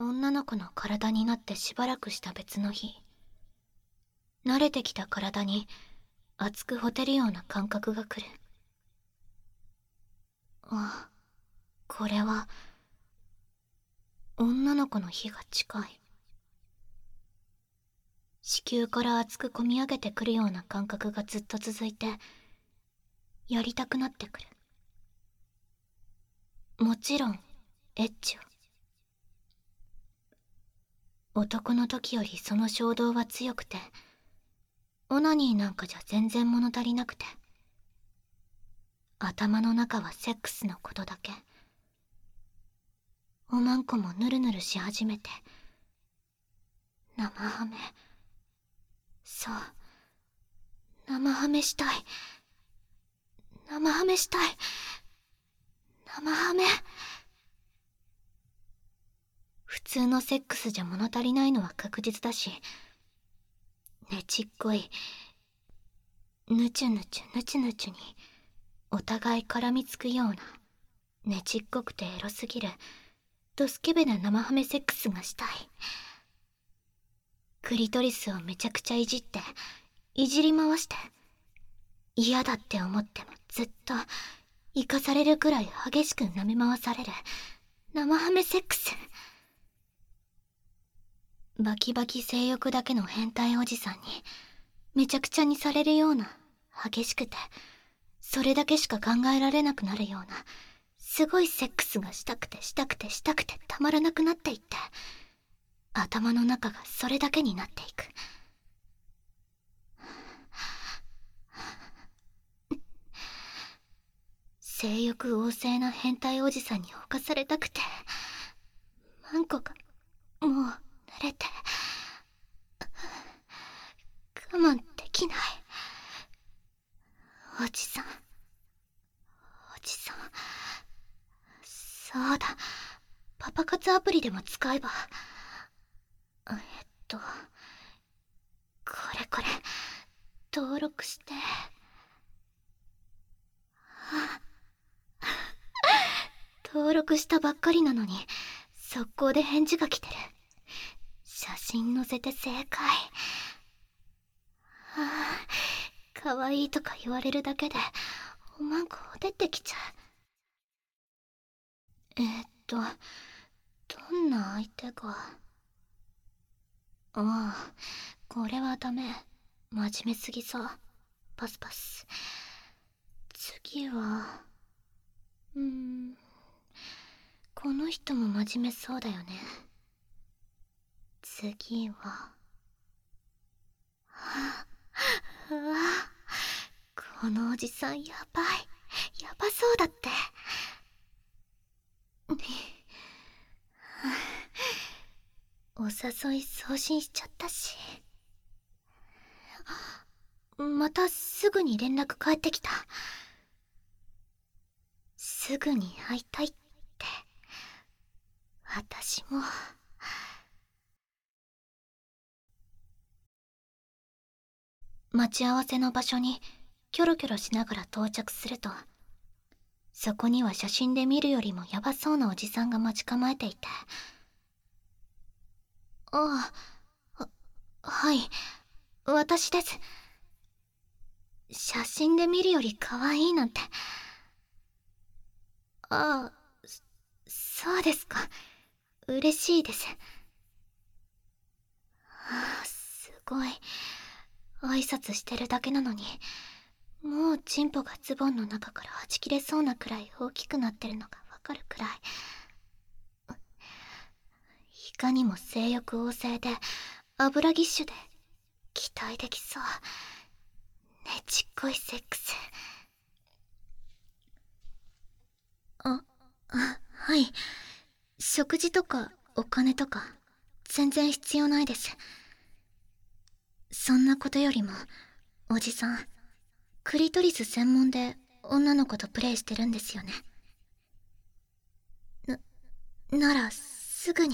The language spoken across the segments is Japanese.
女の子の体になってしばらくした別の日、慣れてきた体に熱くほてるような感覚が来る。あ、これは女の子の日が近い。子宮から熱くこみ上げてくるような感覚がずっと続いて、やりたくなってくる。もちろんエッチを。男の時よりその衝動は強くて、オナニーなんかじゃ全然物足りなくて、頭の中はセックスのことだけ。おまんこもヌルヌルし始めて、生ハメ、そう、生ハメしたい、生ハメしたい、生ハメ。普通のセックスじゃ物足りないのは確実だし、ねちっこい、ぬちゅぬちゅぬちゅぬちゅにお互い絡みつくような、ねちっこくてエロすぎるドスケベな生ハメセックスがしたい。クリトリスをめちゃくちゃいじって、いじり回して、嫌だって思ってもずっと生かされるくらい激しく舐め回される生ハメセックス。バキバキ性欲だけの変態おじさんにめちゃくちゃにされるような、激しくてそれだけしか考えられなくなるようなすごいセックスがしたくてしたくてしたくてたまらなくなっていって、頭の中がそれだけになっていく。性欲旺盛な変態おじさんに侵されたくて、マンコがもう慣れて我慢できない。おじさん、おじさん、そうだ、パパ活アプリでも使えば。これ登録して。登録したばっかりなのに速攻で返事が来てる。写真載せて正解。可愛いとか言われるだけでおまんこ出てきちゃう。どんな相手が。ああ、これはダメ。真面目すぎそう。パスパス。次はこの人も真面目そうだよね。次はうわ、このおじさんやばい、やばそうだって。お誘い送信しちゃったし。またすぐに連絡返ってきた。すぐに会いたいって。私も。待ち合わせの場所にキョロキョロしながら到着すると、そこには写真で見るよりもヤバそうなおじさんが待ち構えていて。はい、私です。写真で見るより可愛いなんて。そうですか。嬉しいです。すごい。挨拶してるだけなのに、もうチンポがズボンの中からはち切れそうなくらい大きくなってるのがわかるくらい。いかにも性欲旺盛で油ぎっしゅで期待できそう。ねちっこいセックス。はい。食事とかお金とか全然必要ないです。そんなことよりも、おじさんクリトリス専門で女の子とプレイしてるんですよね。ならすぐに。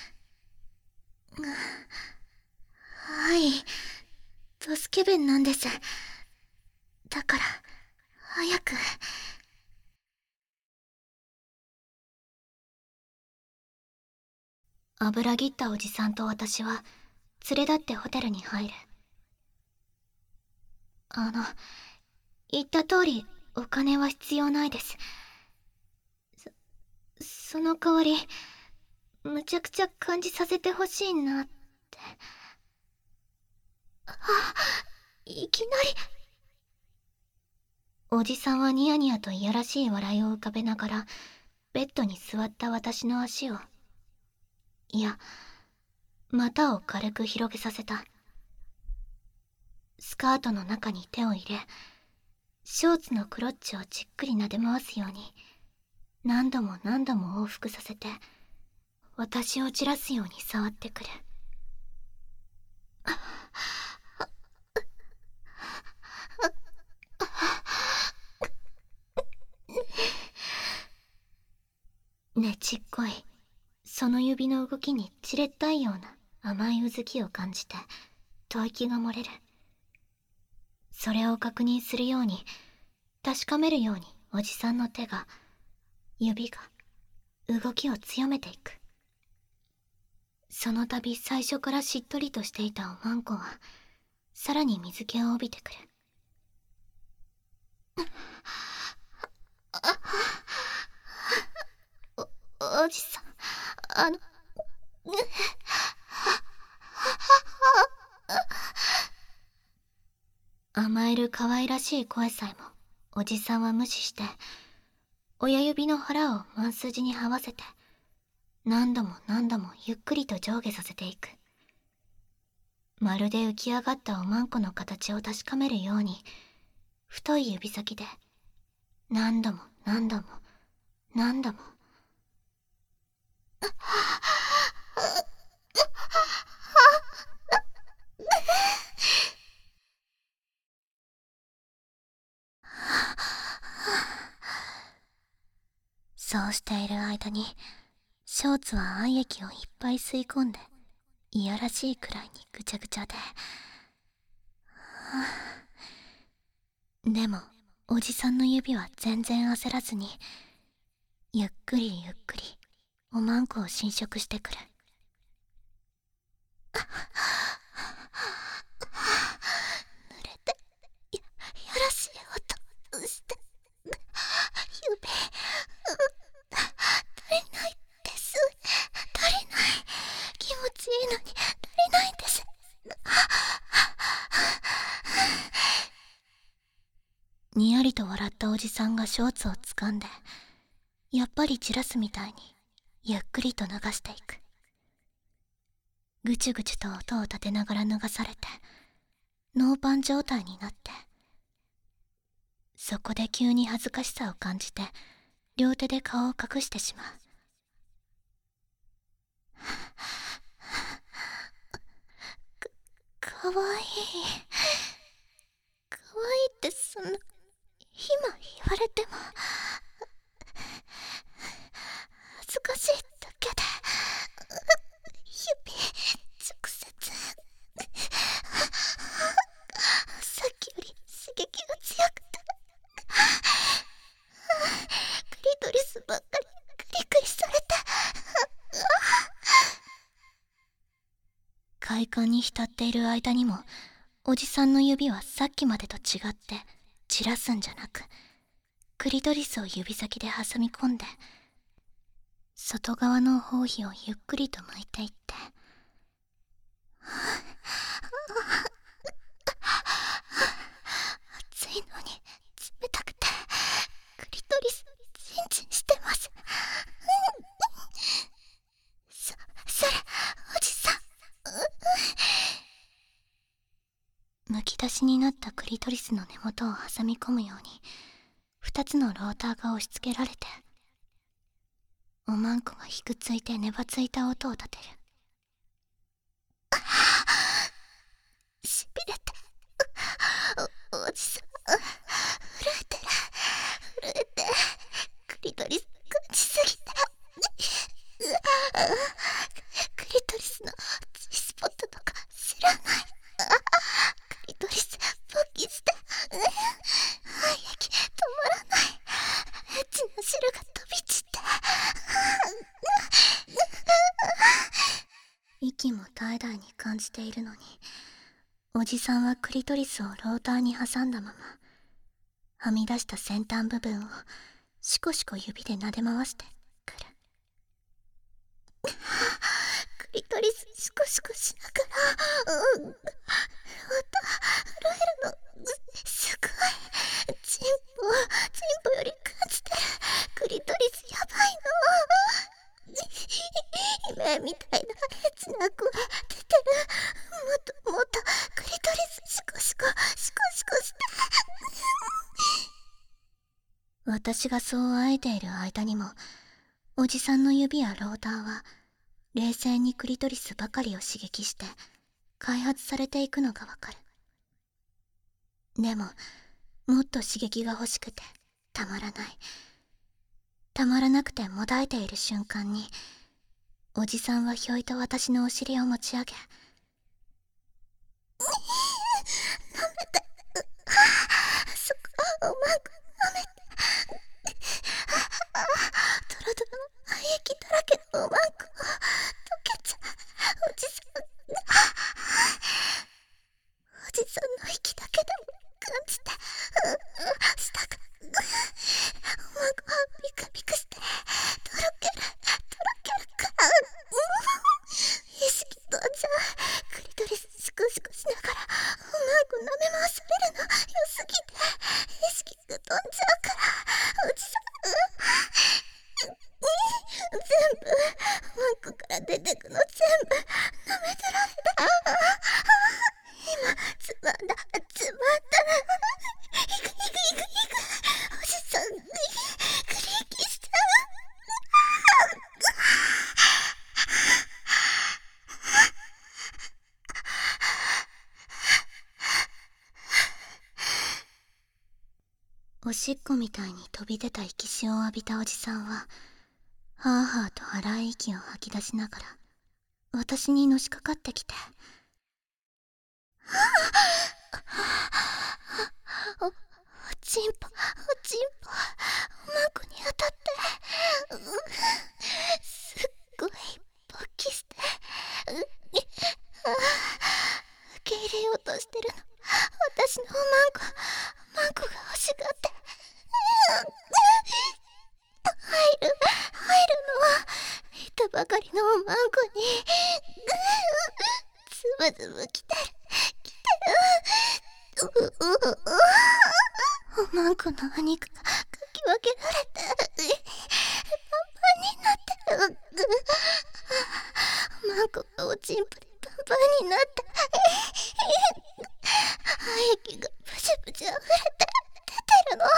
はい、ドスケベンなんです。だから早く。 油ぎったおじさんと私は連れ立ってホテルに入る。言った通りお金は必要ないです。その代わりむちゃくちゃ感じさせてほしいなって。いきなり。おじさんはニヤニヤといやらしい笑いを浮かべながらベッドに座った私の足を、いや股を軽く広げさせた。スカートの中に手を入れ、ショーツのクロッチをじっくり撫で回すように何度も何度も往復させて私をじらすように触ってくる。ねちっこいその指の動きにじれったいような甘いうずきを感じて吐息が漏れる。それを確認するように、確かめるようにおじさんの手が、指が動きを強めていく。その度最初からしっとりとしていたおまんこはさらに水気を帯びてくる。おじさん、甘える可愛らしい声さえもおじさんは無視して、親指の腹を満筋に這わせて何度も何度もゆっくりと上下させていく。まるで浮き上がったおまんこの形を確かめるように太い指先で何度も何度も何度も。そうしている間にショーツは愛液をいっぱい吸い込んでいやらしいくらいにぐちゃぐちゃで、でもおじさんの指は全然焦らずにゆっくりゆっくりおまんこを侵食してくる。濡れて やらしい音して指足りないです。足りない。気持ちいいのに足りないんです。にやりと笑ったおじさんがショーツを掴んで、やっぱり散らすみたいにゆっくりと流していく。ぐちゅぐちゅと音を立てながら流されてノーパン状態になって、そこで急に恥ずかしさを感じて両手で顔を隠してしまう。かわいい。かわいいってそんな今言われても恥ずかしいだけで。指直接さっきより刺激が強くてクリトリスばっかりクリクリされて。快感に浸っている間にもおじさんの指はさっきまでと違って散らすんじゃなく、クリトリスを指先で挟み込んで外側の包皮をゆっくりと巻いていって、暑いのに冷たくてクリトリスチンチンしてます。それおじさん。むき出しになったクリトリスの根元を挟み込むように2つのローターが押し付けられて、おまんこがひくついてねばついた音を立てる。しびれておじさん震えてる。震えてクリトリス感じすぎてクリトリスの G スポットとか知らない。クリトリス勃起して愛液止まらない。エッチな汁が飛び散って息も怠惰に感じているのに、おじさんはクリトリスをローターに挟んだまま、はみ出した先端部分をシコシコ指で撫で回してくる。クリトリスシコシコしながら、また震えるの。すごい。チンポより感じてる。クリトリスやばいの。夢みたいなエッチな声出てる。もっとクリトリスシコシコして。私がそうあえている間にも、おじさんの指やローターは冷静にクリトリスばかりを刺激して開発されていくのがわかる。でももっと刺激が欲しくてたまらない。たまらなくてもだえている瞬間に、おじさんはひょいと私のお尻を持ち上げ、舐めて、そこをうまく舐めて、ドロドロの廃液だらけのうまく溶けちゃう。おじさんの息だけでも感じて、舌がうまくピクピクしてとろけるから、意識飛んじゃう。クリトリスシコシコしながらうまく舐め回されるの良すぎて意識が飛んじゃうから、おじさん全部マックから出てくの全部舐めてられた。今つまんだな。いくおじさんクリーキしちゃう。おしっこみたいに飛び出た息潮を浴びたおじさんは、はぁはぁと荒い息を吐き出しながら私にのしかかってきて、おちんぽマークに当たって、すっごい勃起して、受け入れようとしてるの。私のマンコが欲しがって、入るの。いたばかりのマンコにつぶつぶ来てる。おまんこのお肉がかき分けられてパンパンになってる。おまんこがおちんぽでパンパンになって廃液がブシブシ溢れて出てるの。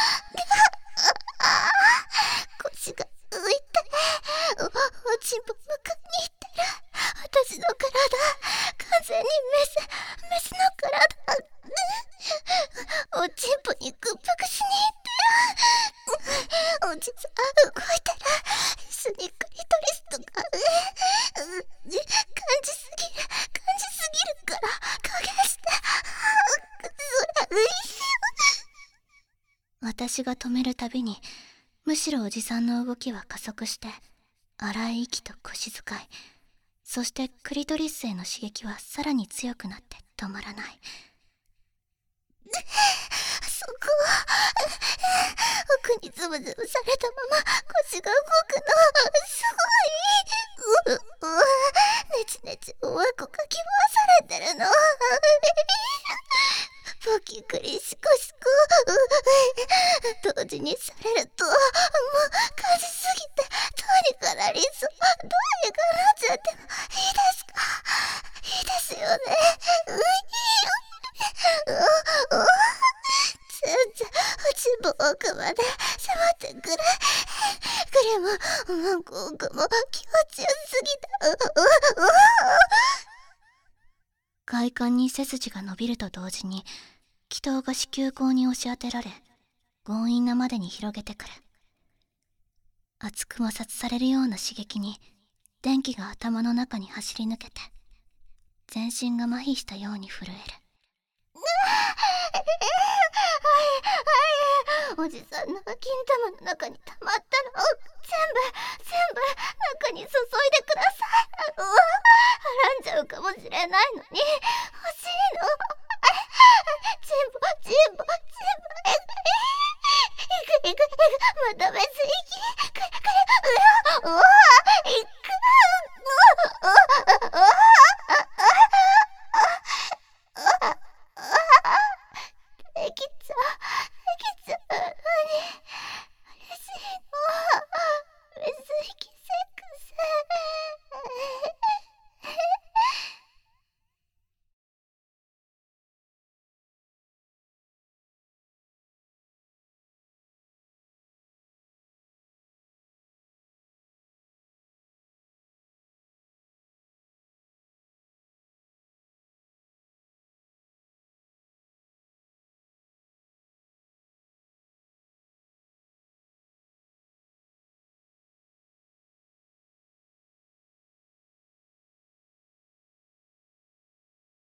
腰が浮いておちんぽ向かいに行ってる。私の体完全にメスの体。おちんぽに屈服しに行ってる。おじさん動いてる。一緒にクリトリスとか感じすぎるから加減して。それ私が止めるたびにむしろおじさんの動きは加速して、荒い息と腰使い、そしてクリトリスへの刺激はさらに強くなって止まらない。そこ奥にズブズブされたまま腰が動くの。すごい。ねちねちおわこかき回されてるの。ポキクリシコシコ同時にされるともう感じすぎてどうにかなりそう。どうにかなっちゃってもいいですか？いいですよね。全然おちんぽ奥まで迫ってくれ。クリもおまんこ奥も気持ちよすぎた。快感に背筋が伸びると同時に気筒が子宮口に押し当てられ、強引なまでに広げてくる。熱く摩擦されるような刺激に電気が頭の中に走り抜けて、全身が麻痺したように震える。おじさんの金玉の中に溜まったのを全部中に注いでください。 れないのに。